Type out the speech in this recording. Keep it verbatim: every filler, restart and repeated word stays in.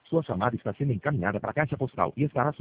Sua chamada está sendo encaminhada para a caixa postal e estará